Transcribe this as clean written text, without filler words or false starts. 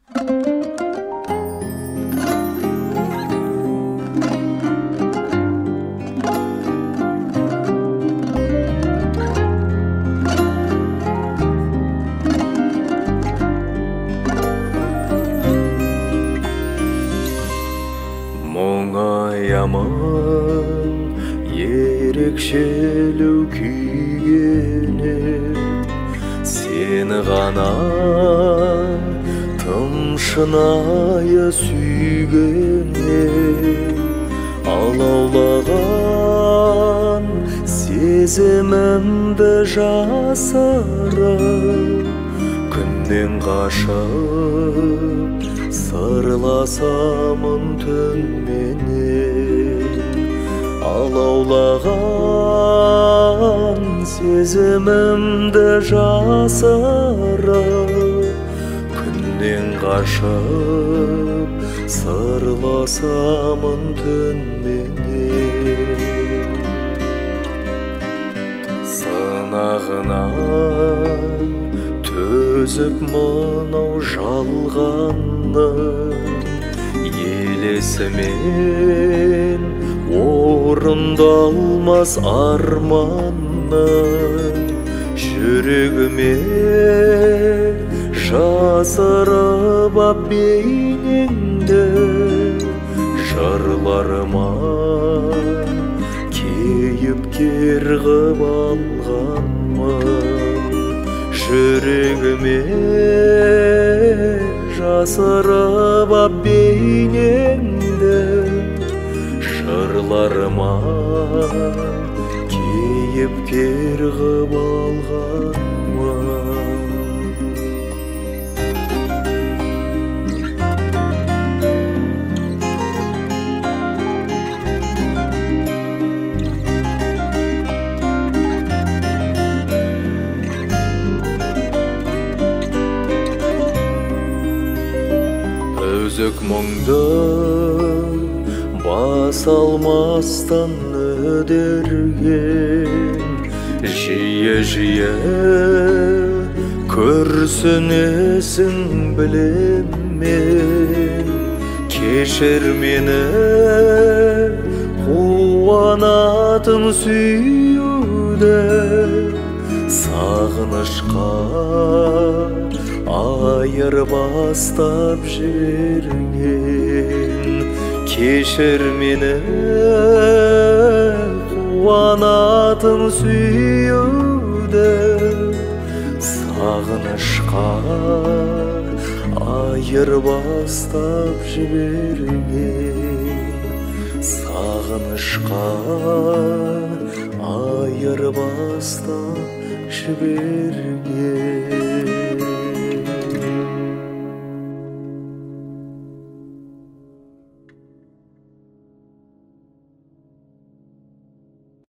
Мұңайамын ерекшелеу күйгені сені ғана тым шынайы сүйгені алаулаған сезімімді жасырып күннен қашып сырласамын түнменен алаулаған сезімімді жасырып күннен қашып сырласамын түнменен сынағына төзіп мынау жалғанның елесімен орындалмас арманның жүрегіме жасырып ап бейнеңді жырларыма кейіпкер ғып алғанмын жүрегіме жасырып ап бейнеңді жырларыма кейіпкер ғып алғанмын Өзік мұңды бас алмастан өдерген жиі-жиі күрсінесің білем мен кешір мені қуанатын сүюді сағынышқа айырбастап жіберген кешір мені қуанатын сүюді сағынышқа айырбастап жіберген сағынышқа айырбастап жіберген